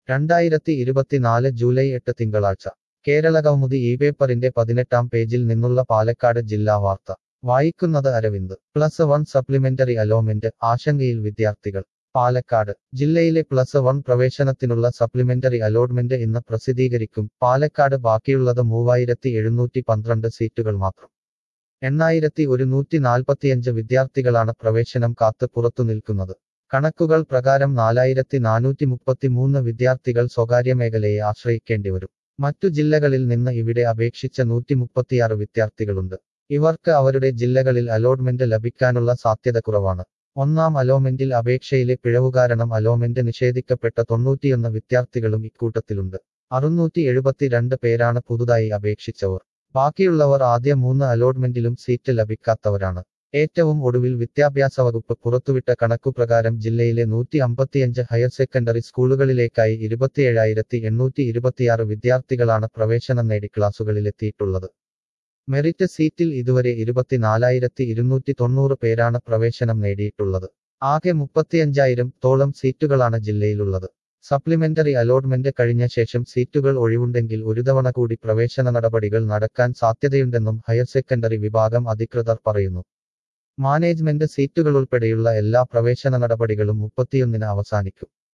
2024 July 8 തിങ്കളാഴ്ച കേരളകൗമുദി ഈ പേപ്പറിന്റെ 18-ാം പേജിൽ നിന്നുള്ള പാലക്കാട് ജില്ലാ വാർത്ത വായിക്കുന്നത് അരവിന്ദ് +1 സപ്ലിമെന്ററി അലോട്ട്മെന്റ് ആശങ്കയിൽ വിദ്യാർത്ഥികൾ പാലക്കാട് ജില്ലയിലെ +1 പ്രവേശനത്തിനുള്ള സപ്ലിമെന്ററി അലോട്ട്മെന്റ് ഇന്ന് പ്രസിദ്ധീകരിക്കും പാലക്കാട് ബാക്കിയുള്ളത് 3712 സീറ്റുകൾ മാത്രം 8145 വിദ്യാർത്ഥികളാണ് പ്രവേശനം കാത്ത് പുറത്തുനിൽക്കുന്നത് കണക്കുകൾ പ്രകാരം 4433 വിദ്യാർത്ഥികൾ സ്വകാര്യ മേഖലയെ ആശ്രയിക്കേണ്ടിവരും മറ്റു ജില്ലകളിൽ നിന്ന് ഇവിടെ അപേക്ഷിച്ച 136 വിദ്യാർത്ഥികളുണ്ട് ഇവർക്ക് അവരുടെ ജില്ലകളിൽ അലോട്ട്മെന്റ് ലഭിക്കാനുള്ള സാധ്യത കുറവാണ് ഒന്നാം അലോട്ട്മെന്റിൽ അപേക്ഷയിലെ പിഴവു കാരണം അലോട്ട്മെന്റ് നിഷേധിക്കപ്പെട്ട 91 വിദ്യാർത്ഥികളും ഇക്കൂട്ടത്തിലുണ്ട് 672 പേരാണ് പുതുതായി അപേക്ഷിച്ചവർ ബാക്കിയുള്ളവർ ആദ്യ 3 അലോട്ട്മെന്റിലും സീറ്റ് ലഭിക്കാത്തവരാണ് ഏറ്റവും ഒടുവിൽ വിദ്യാഭ്യാസ വകുപ്പ് പുറത്തുവിട്ട കണക്കുപ്രകാരം ജില്ലയിലെ 155 ഹയർ സെക്കൻഡറി സ്കൂളുകളിലേക്കായി 27,826 വിദ്യാർത്ഥികളാണ് പ്രവേശനം നേടി ക്ലാസുകളിലെത്തിയിട്ടുള്ളത് മെറിറ്റ് സീറ്റിൽ ഇതുവരെ 24,290 പേരാണ് പ്രവേശനം നേടിയിട്ടുള്ളത് ആകെ 35,000-തോളം സീറ്റുകളാണ് ജില്ലയിലുള്ളത് സപ്ലിമെന്ററി അലോട്ട്മെന്റ് കഴിഞ്ഞ ശേഷം സീറ്റുകൾ ഒഴിവുണ്ടെങ്കിൽ ഒരു തവണ കൂടി പ്രവേശന നടപടികൾ നടക്കാൻ സാധ്യതയുണ്ടെന്നും ഹയർ സെക്കൻഡറി വിഭാഗം അധികൃതർ പറയുന്നു മാനേജ്മെന്റ് സീറ്റുകളുൾപ്പെടെയുള്ള എല്ലാ പ്രവേശന നടപടികളും 31-ന് അവസാനിക്കും